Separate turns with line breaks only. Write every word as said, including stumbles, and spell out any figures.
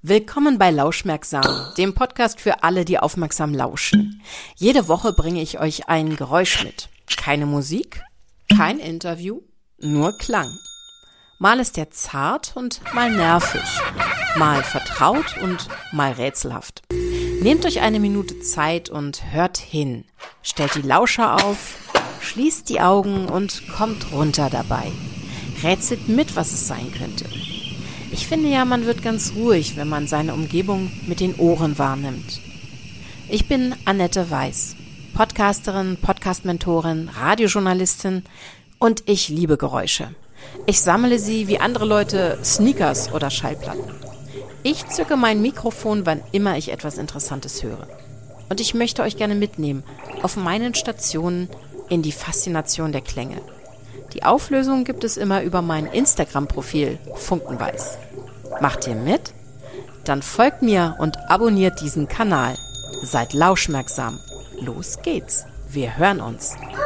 Willkommen bei Lauschmerksam, dem Podcast für alle, die aufmerksam lauschen. Jede Woche bringe ich euch ein Geräusch mit. Keine Musik, kein Interview, nur Klang. Mal ist er zart und mal nervig, mal vertraut und mal rätselhaft. Nehmt euch eine Minute Zeit und hört hin. Stellt die Lauscher auf, schließt die Augen und kommt runter dabei. Rätselt mit, was es sein könnte. Ich finde ja, man wird ganz ruhig, wenn man seine Umgebung mit den Ohren wahrnimmt. Ich bin Annette Weiß, Podcasterin, Podcast-Mentorin, Radiojournalistin und ich liebe Geräusche. Ich sammle sie wie andere Leute Sneakers oder Schallplatten. Ich zücke mein Mikrofon, wann immer ich etwas Interessantes höre. Und ich möchte euch gerne mitnehmen auf meinen Stationen in die Faszination der Klänge. Die Auflösung gibt es immer über mein Instagram-Profil Funkenweiß. Macht ihr mit? Dann folgt mir und abonniert diesen Kanal. Seid lauschmerksam. Los geht's. Wir hören uns.